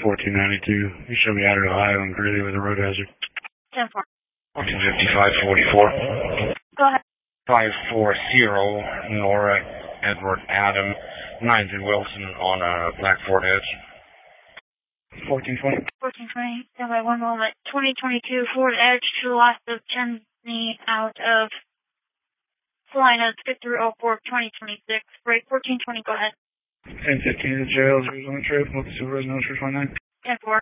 1492. You should be out of Ohio and Greeley with a road hazard. 10-4. 145544. Go ahead. 540 Nora Edward Adam 9th and Wilson on Black Fort Edge. 1420. 1420. Stand by one moment. 2022 Fort Edge to the left of Chesney out of Salinas, get through 04 2026. Break 1420. Go ahead. 1015 to jail. Who's on the trip? What's the supervisor? 29. 10-4.